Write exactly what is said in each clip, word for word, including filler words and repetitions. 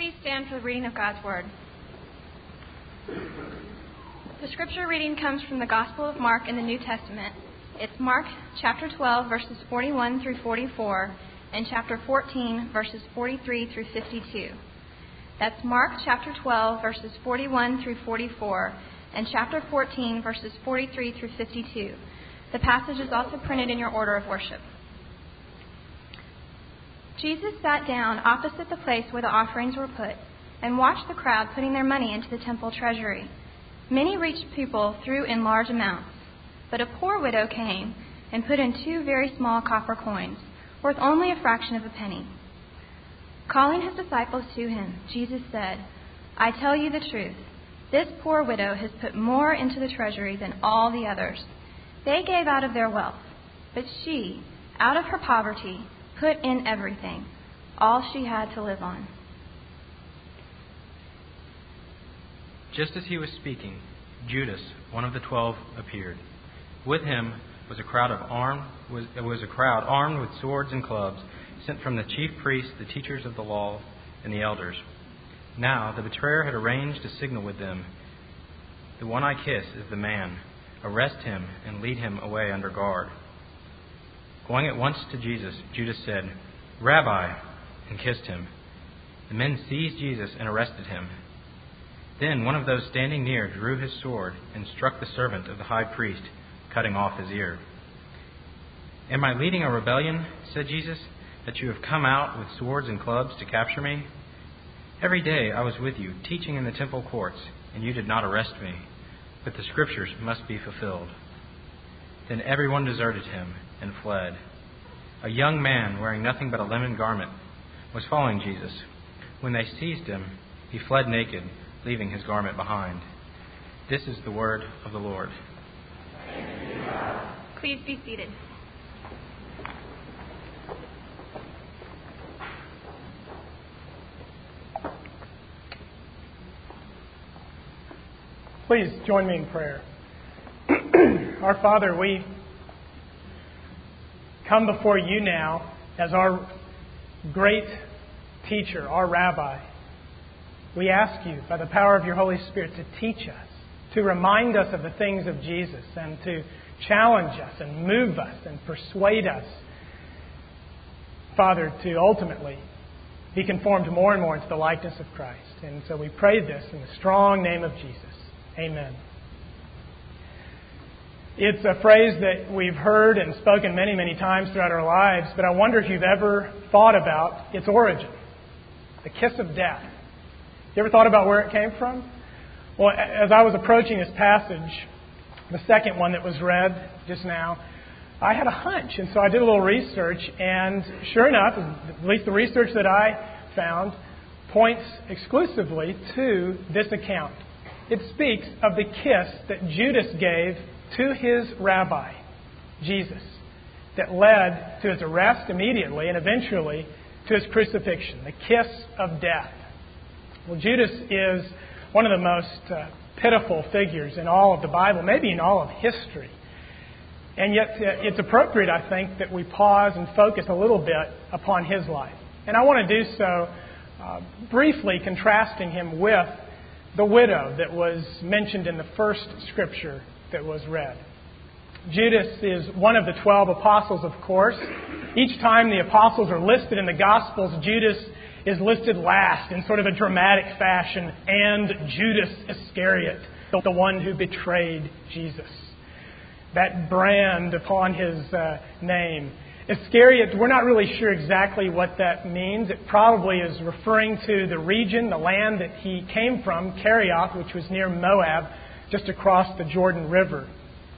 Please stand for the reading of God's Word. The scripture reading comes from the Gospel of Mark in the New Testament. It's Mark chapter twelve, verses forty-one through forty-four, and chapter fourteen, verses forty-three through fifty-two. That's Mark chapter twelve, verses forty-one through forty-four, and chapter fourteen, verses forty-three through fifty-two. The passage is also printed in your order of worship. Jesus sat down opposite the place where the offerings were put and watched the crowd putting their money into the temple treasury. Many rich people threw in large amounts, but a poor widow came and put in two very small copper coins, worth only a fraction of a penny. Calling his disciples to him, Jesus said, "I tell you the truth, this poor widow has put more into the treasury than all the others. They gave out of their wealth, but she, out of her poverty, put in everything, all she had to live on." Just as he was speaking, Judas, one of the twelve, appeared. With him was a crowd of armed was, was a crowd armed with swords and clubs, sent from the chief priests, the teachers of the law, and the elders. Now the betrayer had arranged a signal with them. "The one I kiss is the man. Arrest him and lead him away under guard." Going at once to Jesus, Judas said, "Rabbi," and kissed him. The men seized Jesus and arrested him. Then one of those standing near drew his sword and struck the servant of the high priest, cutting off his ear. "Am I leading a rebellion," said Jesus, "that you have come out with swords and clubs to capture me? Every day I was with you, teaching in the temple courts, and you did not arrest me. But the scriptures must be fulfilled." Then everyone deserted him and fled. A young man wearing nothing but a linen garment was following Jesus. When they seized him, he fled naked, leaving his garment behind. This is the word of the Lord. Please be seated. Please join me in prayer. Our Father, we come before you now as our great teacher, our rabbi. We ask you, by the power of your Holy Spirit, to teach us, to remind us of the things of Jesus, and to challenge us and move us and persuade us, Father, to ultimately be conformed more and more into the likeness of Christ. And so we pray this in the strong name of Jesus. Amen. It's a phrase that we've heard and spoken many, many times throughout our lives, but I wonder if you've ever thought about its origin. The kiss of death. You ever thought about where it came from? Well, as I was approaching this passage, the second one that was read just now, I had a hunch, and so I did a little research, and sure enough, at least the research that I found, points exclusively to this account. It speaks of the kiss that Judas gave to his rabbi, Jesus, that led to his arrest immediately and eventually to his crucifixion, the kiss of death. Well, Judas is one of the most uh, pitiful figures in all of the Bible, maybe in all of history. And yet uh, it's appropriate, I think, that we pause and focus a little bit upon his life. And I want to do so uh, briefly contrasting him with the widow that was mentioned in the first scripture that was read. Judas is one of the twelve apostles, of course. Each time the apostles are listed in the Gospels, Judas is listed last in sort of a dramatic fashion, and Judas Iscariot, the one who betrayed Jesus. That brand upon his uh, name. Iscariot, we're not really sure exactly what that means. It probably is referring to the region, the land that he came from, Kerioth, which was near Moab, just across the Jordan River.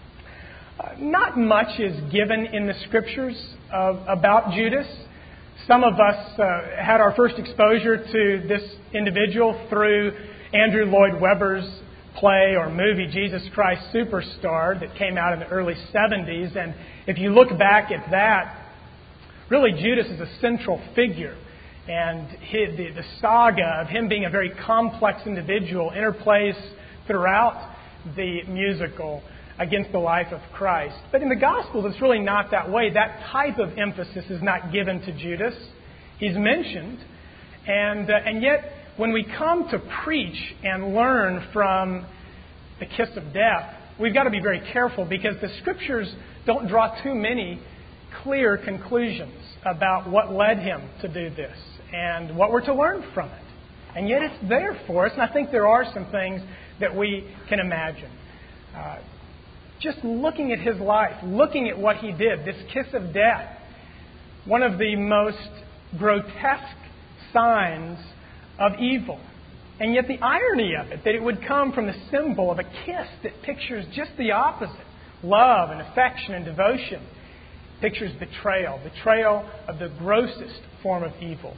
Uh, not much is given in the Scriptures of, about Judas. Some of us uh, had our first exposure to this individual through Andrew Lloyd Webber's play or movie, Jesus Christ Superstar, that came out in the early seventies. And if you look back at that, really Judas is a central figure. And his, the, the saga of him being a very complex individual interplays throughout the musical against the life of Christ. But in the Gospels, it's really not that way. That type of emphasis is not given to Judas. He's mentioned, and uh, and yet when we come to preach and learn from the kiss of death, we've got to be very careful because the Scriptures don't draw too many clear conclusions about what led him to do this and what we're to learn from it. And yet it's there for us, and I think there are some things that we can imagine. Uh, just looking at his life, looking at what he did, this kiss of death, one of the most grotesque signs of evil. And yet the irony of it, that it would come from the symbol of a kiss that pictures just the opposite. Love and affection and devotion. Pictures betrayal. Betrayal of the grossest form of evil.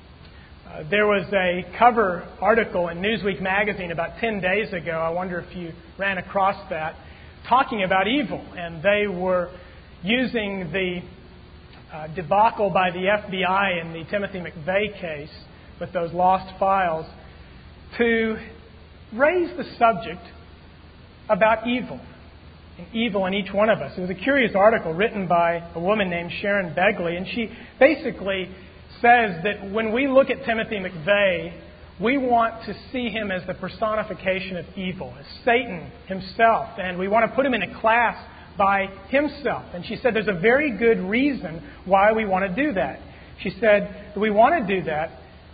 Uh, there was a cover article in Newsweek magazine about ten days ago. I wonder if you ran across that. Talking about evil. And they were using the uh, debacle by the F B I in the Timothy McVeigh case with those lost files to raise the subject about evil. And evil in each one of us. It was a curious article written by a woman named Sharon Begley, and she basically says that when we look at Timothy McVeigh, we want to see him as the personification of evil, as Satan himself, and we want to put him in a class by himself. And she said there's a very good reason why we want to do that. She said that we want to do that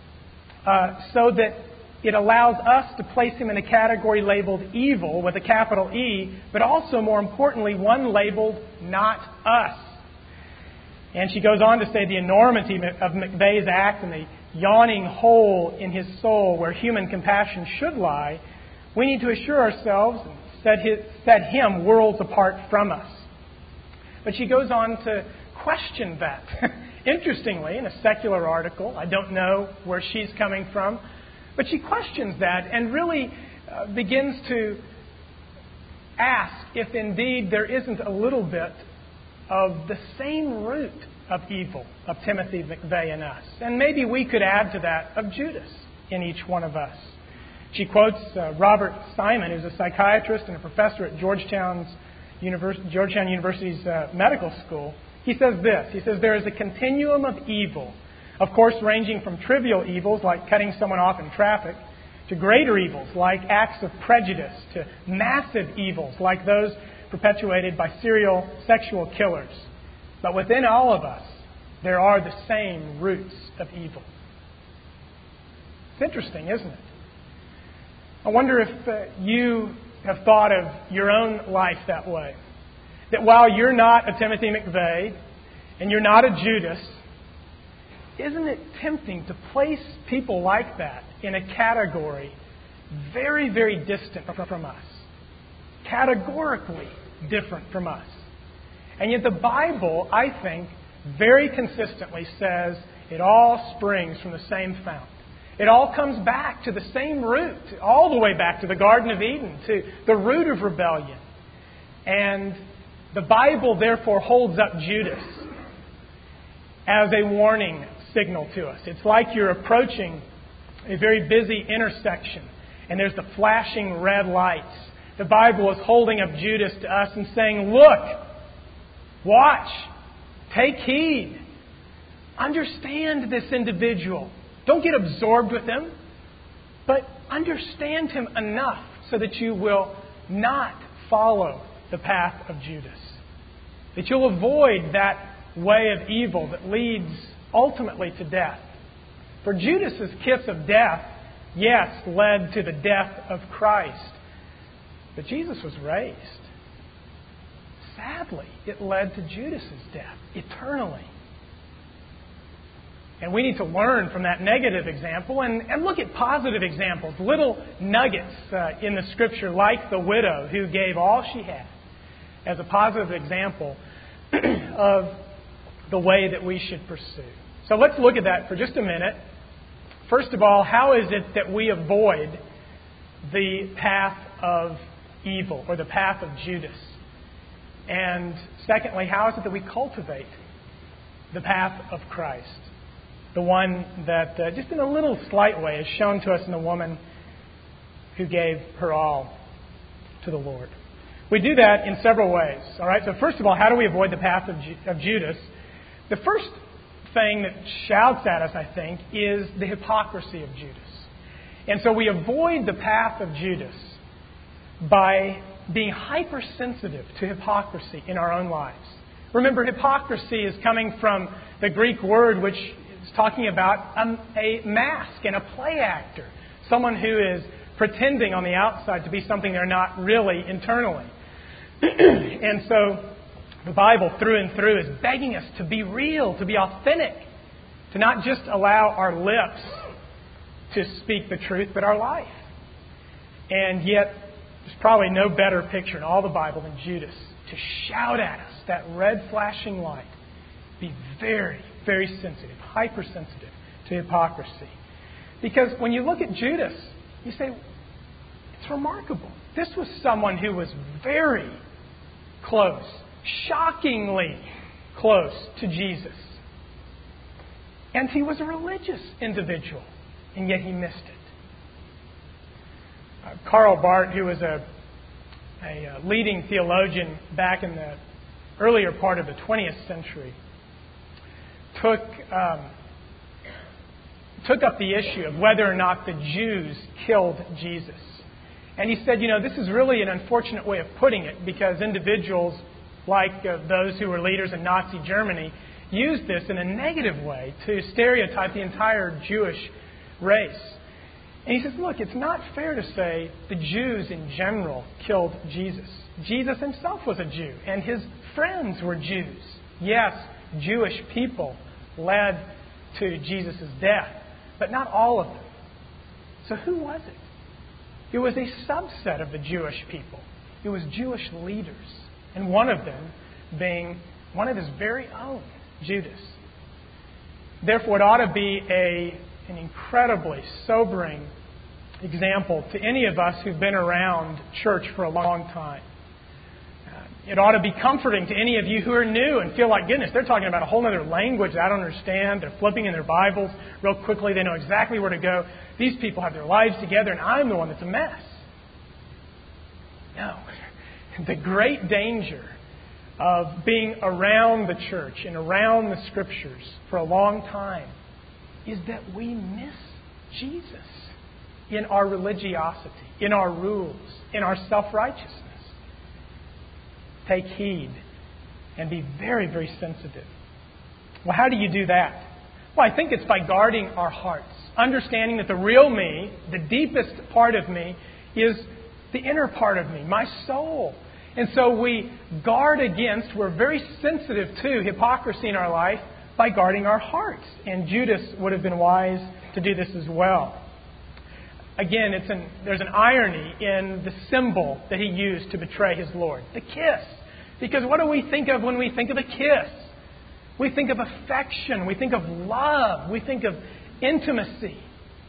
uh, so that it allows us to place him in a category labeled evil with a capital E, but also, more importantly, one labeled not us. And she goes on to say the enormity of McVeigh's act and the yawning hole in his soul where human compassion should lie, we need to assure ourselves and set, his, set him worlds apart from us. But she goes on to question that. Interestingly, in a secular article, I don't know where she's coming from, but she questions that and really uh, begins to ask if indeed there isn't a little bit of the same root of evil of Timothy McVeigh in us. And maybe we could add to that of Judas in each one of us. She quotes uh, Robert Simon, who's a psychiatrist and a professor at Georgetown's Univers- Georgetown University's uh, medical school. He says this. He says, there is a continuum of evil, of course, ranging from trivial evils like cutting someone off in traffic to greater evils like acts of prejudice to massive evils like those perpetuated by serial sexual killers. But within all of us, there are the same roots of evil. It's interesting, isn't it? I wonder if uh, you have thought of your own life that way. That while you're not a Timothy McVeigh and you're not a Judas, isn't it tempting to place people like that in a category very, very distant from us? Categorically different from us. And yet the Bible, I think, very consistently says it all springs from the same fount. It all comes back to the same root, all the way back to the Garden of Eden, to the root of rebellion. And the Bible, therefore, holds up Judas as a warning signal to us. It's like you're approaching a very busy intersection and there's the flashing red lights. The Bible is holding up Judas to us and saying, look, watch, take heed, understand this individual. Don't get absorbed with him, but understand him enough so that you will not follow the path of Judas. That you'll avoid that way of evil that leads ultimately to death. For Judas's kiss of death, yes, led to the death of Christ. But Jesus was raised. Sadly, it led to Judas's death eternally. And we need to learn from that negative example and, and look at positive examples, little nuggets uh, in the Scripture, like the widow who gave all she had, as a positive example of the way that we should pursue. So let's look at that for just a minute. First of all, how is it that we avoid the path of evil or the path of Judas? And secondly, how is it that we cultivate the path of Christ? The one that, uh, just in a little slight way, is shown to us in the woman who gave her all to the Lord. We do that in several ways. All right. So first of all, how do we avoid the path of, Ju- of Judas? The first thing that shouts at us, I think, is the hypocrisy of Judas. And so we avoid the path of Judas by being hypersensitive to hypocrisy in our own lives. Remember, hypocrisy is coming from the Greek word which is talking about a, a mask and a play actor. Someone who is pretending on the outside to be something they're not really internally. And so the Bible through and through is begging us to be real, to be authentic, to not just allow our lips to speak the truth, but our life. And yet, there's probably no better picture in all the Bible than Judas to shout at us that red flashing light. Be very, very sensitive, hypersensitive to hypocrisy. Because when you look at Judas, you say, it's remarkable. This was someone who was very close, shockingly close to Jesus. And he was a religious individual, and yet he missed it. Uh, Karl Barth, who was a, a leading theologian back in the earlier part of the twentieth century, took um, took up the issue of whether or not the Jews killed Jesus. And he said, you know, this is really an unfortunate way of putting it, because individuals like uh, those who were leaders in Nazi Germany used this in a negative way to stereotype the entire Jewish race. And he says, look, it's not fair to say the Jews in general killed Jesus. Jesus himself was a Jew, and his friends were Jews. Yes, Jewish people led to Jesus' death, but not all of them. So who was it? It was a subset of the Jewish people. It was Jewish leaders, and one of them being one of his very own, Judas. Therefore, it ought to be a, an incredibly sobering example to any of us who've been around church for a long time. Uh, it ought to be comforting to any of you who are new and feel like, goodness, they're talking about a whole other language that I don't understand. They're flipping in their Bibles real quickly. They know exactly where to go. These people have their lives together, and I'm the one that's a mess. No. The great danger of being around the church and around the Scriptures for a long time is that we miss Jesus in our religiosity, in our rules, in our self-righteousness. Take heed and be very, very sensitive. Well, how do you do that? Well, I think it's by guarding our hearts, understanding that the real me, the deepest part of me, is the inner part of me, my soul. And so we guard against, we're very sensitive to hypocrisy in our life by guarding our hearts. And Judas would have been wise to do this as well. Again, it's an, there's an irony in the symbol that he used to betray his Lord, the kiss. Because what do we think of when we think of a kiss? We think of affection. We think of love. We think of intimacy.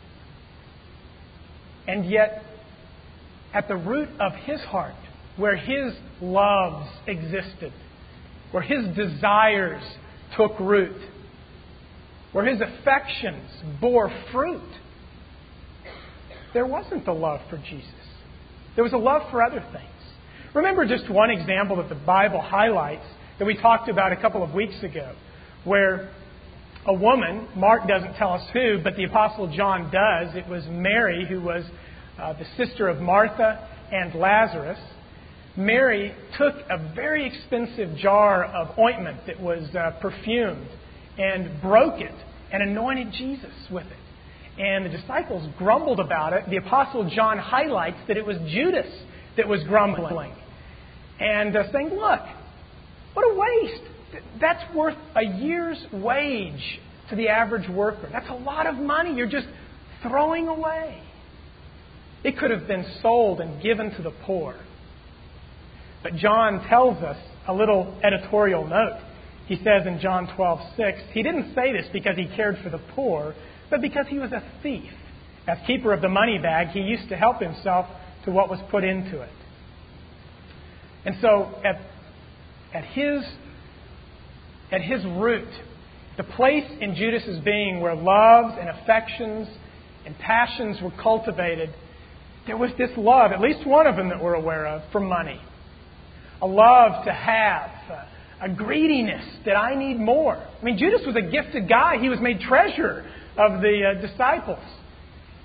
And yet, at the root of his heart, where his loves existed, where his desires took root, where his affections bore fruit, there wasn't the love for Jesus. There was a love for other things. Remember just one example that the Bible highlights that we talked about a couple of weeks ago, where a woman, Mark doesn't tell us who, but the Apostle John does. It was Mary, who was uh, the sister of Martha and Lazarus. Mary took a very expensive jar of ointment that was uh, perfumed and broke it and anointed Jesus with it. And the disciples grumbled about it. The Apostle John highlights that it was Judas that was grumbling and uh, saying, look, what a waste. That's worth a year's wage to the average worker. That's a lot of money you're just throwing away. It could have been sold and given to the poor. But John tells us a little editorial note. He says in John twelve six, he didn't say this because he cared for the poor, but because he was a thief. As keeper of the money bag, he used to help himself to what was put into it. And so at, at his at his root, the place in Judas' being where loves and affections and passions were cultivated, there was this love, at least one of them that we're aware of, for money. A love to have, a greediness that I need more. I mean, Judas was a gifted guy. He was made treasurer of the uh, disciples.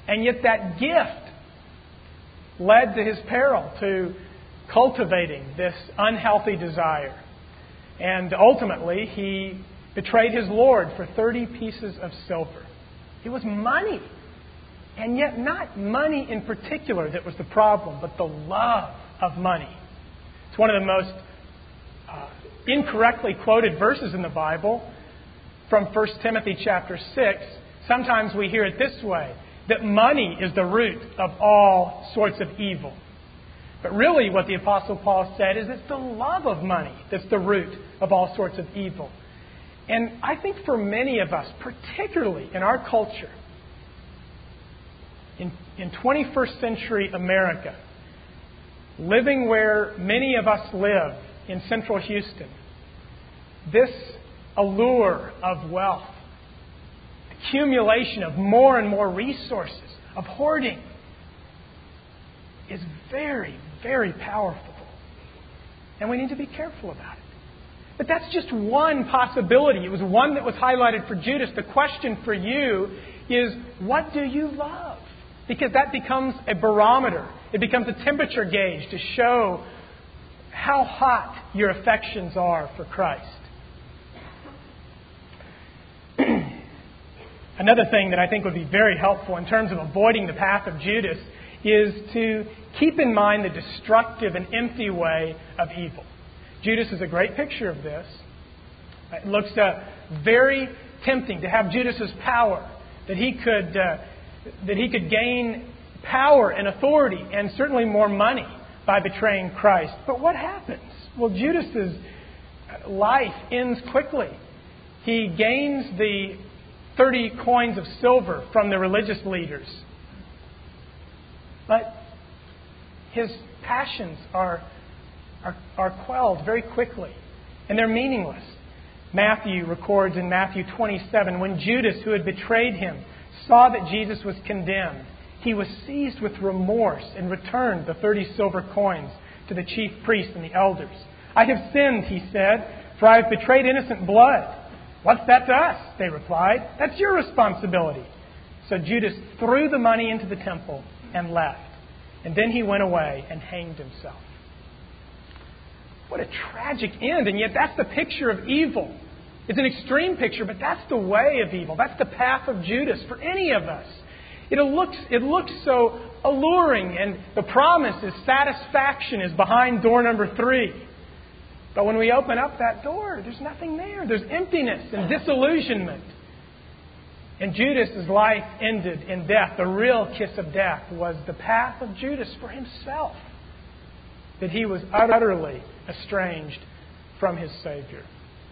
And yet that gift led to his peril, to cultivating this unhealthy desire. And ultimately, he betrayed his Lord for thirty pieces of silver. It was money. And yet not money in particular that was the problem, but the love of money. It's one of the most uh, incorrectly quoted verses in the Bible from First Timothy chapter six. Sometimes we hear it this way, that money is the root of all sorts of evil. But really what the Apostle Paul said is it's the love of money that's the root of all sorts of evil. And I think for many of us, particularly in our culture, in, in twenty-first century America, living where many of us live in central Houston, this allure of wealth, accumulation of more and more resources, of hoarding, is very, very powerful. And we need to be careful about it. But that's just one possibility. It was one that was highlighted for Judas. The question for you is, what do you love? Because that becomes a barometer. It becomes a temperature gauge to show how hot your affections are for Christ. Another thing that I think would be very helpful in terms of avoiding the path of Judas is to keep in mind the destructive and empty way of evil. Judas is a great picture of this. It looks uh, very tempting to have Judas's power, that he could uh, that he could gain power and authority and certainly more money by betraying Christ. But what happens? Well, Judas's life ends quickly. He gains the thirty coins of silver from the religious leaders. But his passions are, are, are quelled very quickly, and they're meaningless. Matthew records in Matthew twenty-seven, when Judas, who had betrayed him, saw that Jesus was condemned, he was seized with remorse and returned the thirty silver coins to the chief priests and the elders. I have sinned, he said, for I have betrayed innocent blood. What's that to us? They replied. That's your responsibility. So Judas threw the money into the temple and left. And then he went away and hanged himself. What a tragic end. And yet that's the picture of evil. It's an extreme picture, but that's the way of evil. That's the path of Judas for any of us. It looks, it looks so alluring, and the promise is satisfaction is behind door number three. But when we open up that door, there's nothing there. There's emptiness and disillusionment. And Judas' life ended in death. The real kiss of death was the path of Judas for himself. That he was utterly estranged from his Savior.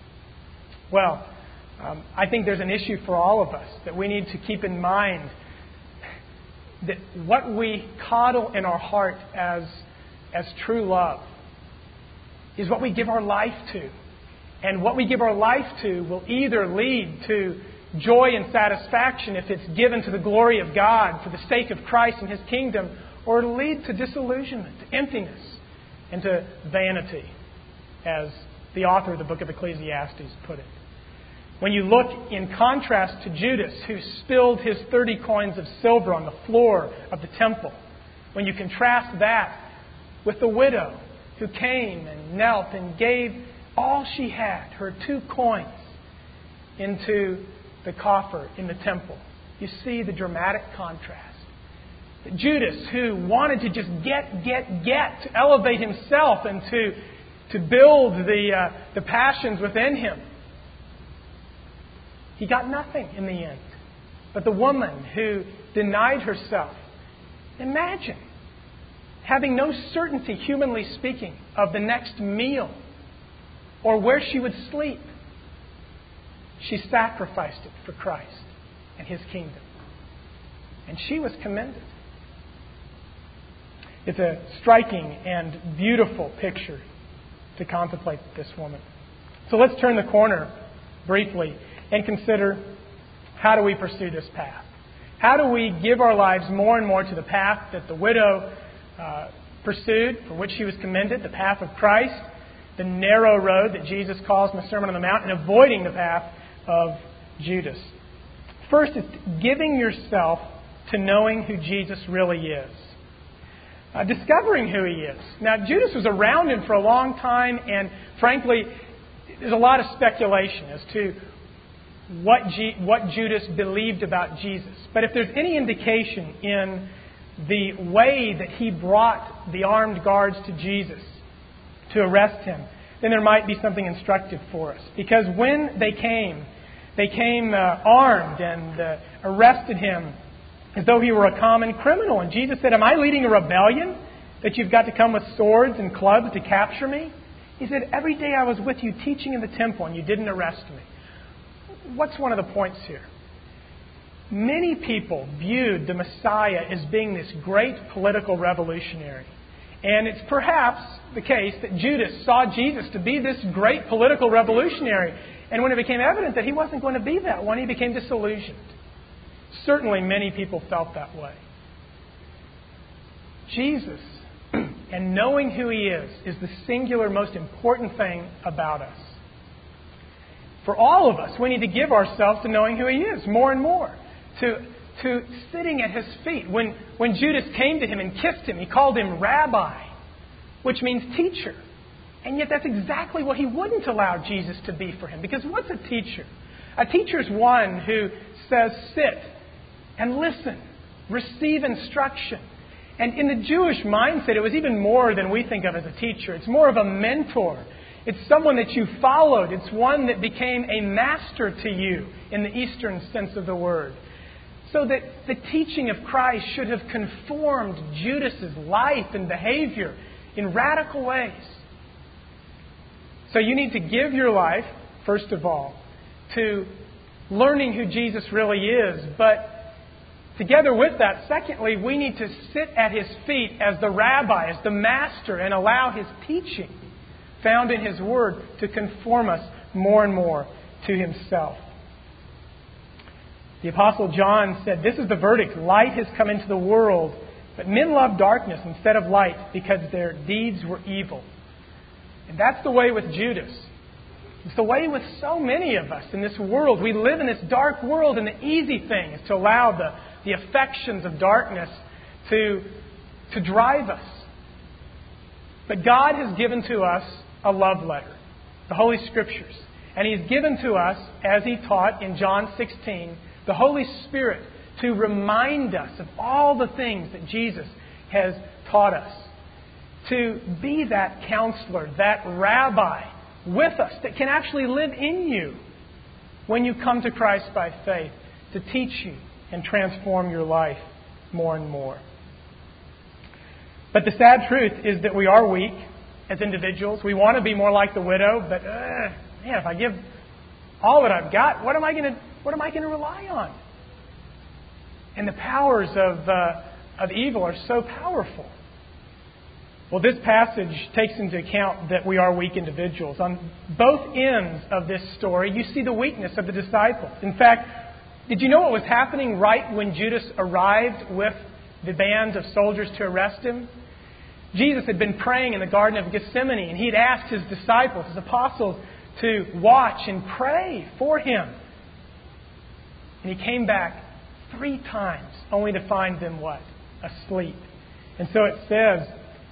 Well, um, I think there's an issue for all of us that we need to keep in mind, that what we coddle in our heart as, as true love is what we give our life to. And what we give our life to will either lead to joy and satisfaction if it's given to the glory of God for the sake of Christ and His kingdom, or it'll lead to disillusionment, to emptiness, and to vanity, as the author of the book of Ecclesiastes put it. When you look in contrast to Judas, who spilled his thirty coins of silver on the floor of the temple, when you contrast that with the widow who came and knelt and gave all she had, her two coins, into the coffer in the temple, you see the dramatic contrast. Judas, who wanted to just get, get, get, to elevate himself and to, to build the, uh, the passions within him, he got nothing in the end. But the woman who denied herself, imagine having no certainty, humanly speaking, of the next meal or where she would sleep. She sacrificed it for Christ and His kingdom. And she was commended. It's a striking and beautiful picture to contemplate this woman. So let's turn the corner briefly and consider, how do we pursue this path? How do we give our lives more and more to the path that the widow uh, pursued, for which she was commended, the path of Christ, the narrow road that Jesus calls in the Sermon on the Mount, and avoiding the path of Judas? First, it's giving yourself to knowing who Jesus really is. Uh, discovering who He is. Now, Judas was around Him for a long time, and frankly, there's a lot of speculation as to what, G- what Judas believed about Jesus. But if there's any indication in the way that he brought the armed guards to Jesus to arrest Him, then there might be something instructive for us. Because when they came, they came uh, armed and uh, arrested Him as though He were a common criminal. And Jesus said, "Am I leading a rebellion that you've got to come with swords and clubs to capture me?" He said, "Every day I was with you teaching in the temple and you didn't arrest me." What's one of the points here? Many people viewed the Messiah as being this great political revolutionary. And it's perhaps the case that Judas saw Jesus to be this great political revolutionary. And when it became evident that he wasn't going to be that one, he became disillusioned. Certainly many people felt that way. Jesus, and knowing who He is, is the singular most important thing about us. For all of us, we need to give ourselves to knowing who He is more and more. To, to sitting at His feet. When, when Judas came to Him and kissed Him, he called Him Rabbi, which means teacher. And yet that's exactly what he wouldn't allow Jesus to be for him. Because what's a teacher? A teacher is one who says, sit and listen, receive instruction. And in the Jewish mindset, it was even more than we think of as a teacher. It's more of a mentor. It's someone that you followed. It's one that became a master to you in the Eastern sense of the word. So that the teaching of Christ should have conformed Judas's life and behavior in radical ways. So you need to give your life, first of all, to learning who Jesus really is. But together with that, secondly, we need to sit at His feet as the rabbi, as the master, and allow His teaching found in His Word to conform us more and more to Himself. The Apostle John said, "This is the verdict. Light has come into the world, but men love darkness instead of light because their deeds were evil." And that's the way with Judas. It's the way with so many of us in this world. We live in this dark world, and the easy thing is to allow the, the affections of darkness to, to drive us. But God has given to us a love letter, the Holy Scriptures. And He's given to us, as He taught in John sixteen, the Holy Spirit to remind us of all the things that Jesus has taught us. To be that counselor, that rabbi with us that can actually live in you when you come to Christ by faith, to teach you and transform your life more and more. But the sad truth is that we are weak as individuals. We want to be more like the widow, but uh, man, if I give all that I've got, what am I going to what am I going to rely on? And the powers of uh, of evil are so powerful. Well, this passage takes into account that we are weak individuals. On both ends of this story, you see the weakness of the disciples. In fact, did you know what was happening right when Judas arrived with the band of soldiers to arrest him? Jesus had been praying in the Garden of Gethsemane, and He had asked His disciples, His apostles, to watch and pray for Him. And He came back three times, only to find them what? Asleep. And so it says,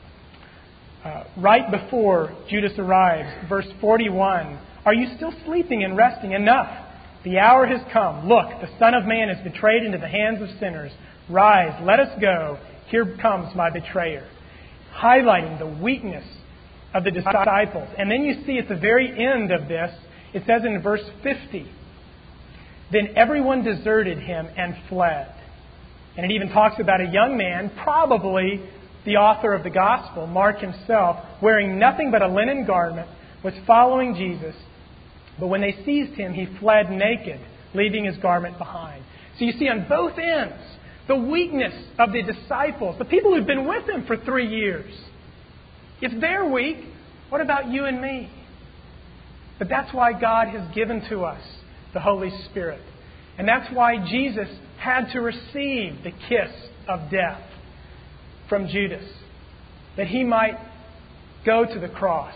Uh, right before Judas arrives, verse forty-one, "Are you still sleeping and resting? Enough! The hour has come. Look, the Son of Man is betrayed into the hands of sinners. Rise, let us go. Here comes my betrayer." Highlighting the weakness of the disciples. And then you see at the very end of this, it says in verse fifty, "Then everyone deserted Him and fled." And it even talks about a young man, probably the author of the Gospel, Mark himself, wearing nothing but a linen garment, was following Jesus. But when they seized Him, he fled naked, leaving his garment behind. So you see on both ends the weakness of the disciples, the people who've been with Him for three years. If they're weak, what about you and me? But that's why God has given to us the Holy Spirit. And that's why Jesus had to receive the kiss of death from Judas, that He might go to the cross,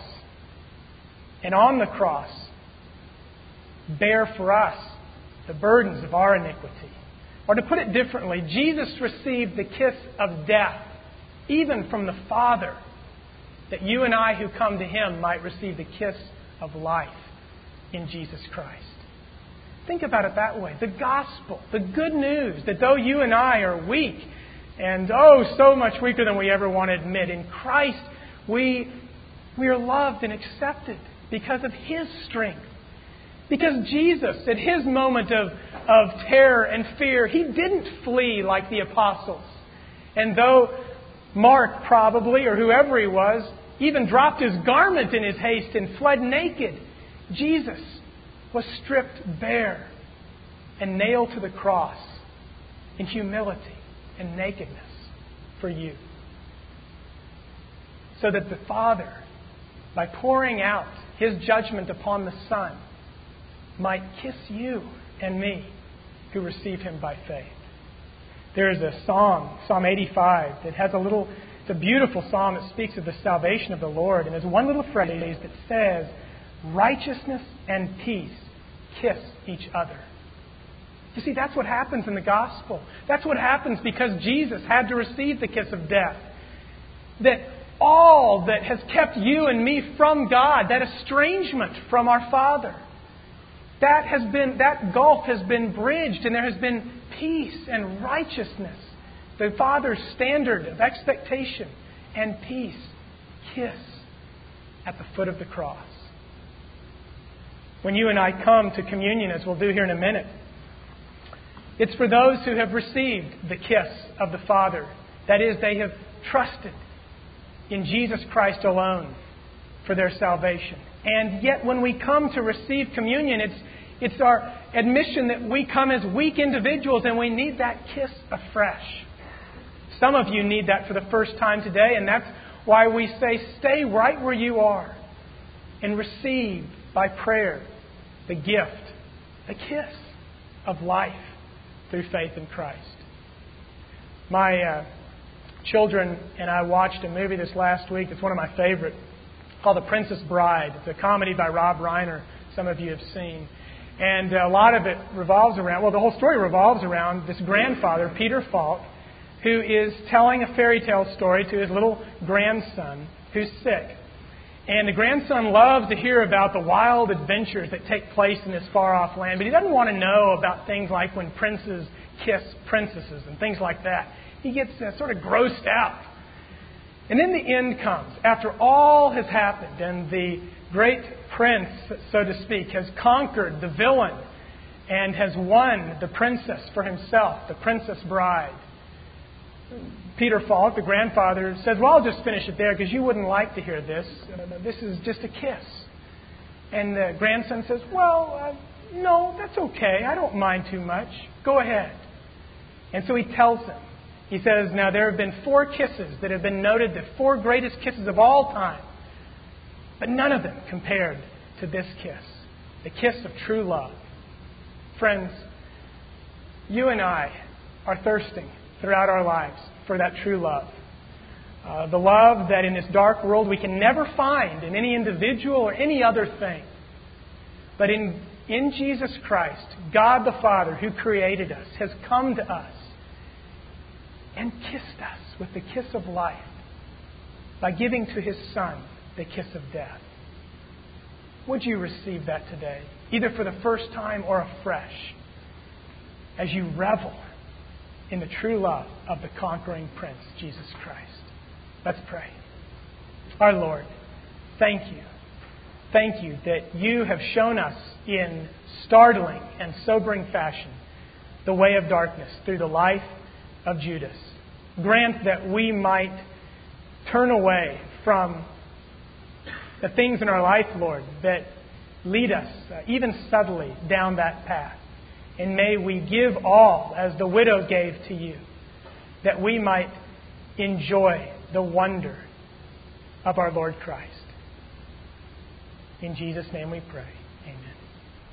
and on the cross bear for us the burdens of our iniquity, Or to put it differently, Jesus received the kiss of death, even from the Father, that you and I who come to Him might receive the kiss of life in Jesus Christ. Think about it that way. The gospel, the good news that though you and I are weak, and oh, so much weaker than we ever want to admit, in Christ we, we are loved and accepted because of His strength. Because Jesus, at His moment of, of terror and fear, He didn't flee like the apostles. And though Mark probably, or whoever he was, even dropped his garment in his haste and fled naked, Jesus was stripped bare and nailed to the cross in humility and nakedness for you. So that the Father, by pouring out His judgment upon the Son, might kiss you and me who receive Him by faith. There is a psalm, Psalm eighty-five, that has a little, it's a beautiful psalm that speaks of the salvation of the Lord. And there's one little phrase that says, righteousness and peace kiss each other. You see, that's what happens in the gospel. That's what happens because Jesus had to receive the kiss of death. That all that has kept you and me from God, that estrangement from our Father, that has been, that gulf has been bridged, and there has been peace and righteousness. The Father's standard of expectation and peace kiss at the foot of the cross. When you and I come to communion, as we'll do here in a minute, it's for those who have received the kiss of the Father. That is, they have trusted in Jesus Christ alone for their salvation. And yet when we come to receive communion, it's, it's our admission that we come as weak individuals and we need that kiss afresh. Some of you need that for the first time today, and that's why we say stay right where you are and receive by prayer the gift, the kiss of life through faith in Christ. My uh, children and I watched a movie this last week. It's one of my favorite, called The Princess Bride. It's a comedy by Rob Reiner. Some of you have seen. And a lot of it revolves around, well, the whole story revolves around this grandfather, Peter Falk, who is telling a fairy tale story to his little grandson who's sick. And the grandson loves to hear about the wild adventures that take place in this far-off land, but he doesn't want to know about things like when princes kiss princesses and things like that. He gets uh, sort of grossed out. And then the end comes, after all has happened, and the great prince, so to speak, has conquered the villain and has won the princess for himself, the princess bride. Peter Falk, the grandfather, says, well, I'll just finish it there because you wouldn't like to hear this. Uh, this is just a kiss. And the grandson says, well, uh, no, that's okay. I don't mind too much. Go ahead. And so he tells him. He says, now there have been four kisses that have been noted, the four greatest kisses of all time. But none of them compared to this kiss, the kiss of true love. Friends, you and I are thirsting throughout our lives for that true love. Uh, the love that in this dark world we can never find in any individual or any other thing. But in, in Jesus Christ, God the Father who created us has come to us and kissed us with the kiss of life by giving to His Son the kiss of death. Would you receive that today, either for the first time or afresh, as you revel in the true love of the conquering Prince, Jesus Christ? Let's pray. Our Lord, thank you. Thank you that you have shown us in startling and sobering fashion the way of darkness through the life of Judas. Grant that we might turn away from the things in our life, Lord, that lead us, uh, even subtly, down that path. And may we give all, as the widow gave to you, that we might enjoy the wonder of our Lord Christ. In Jesus' name we pray.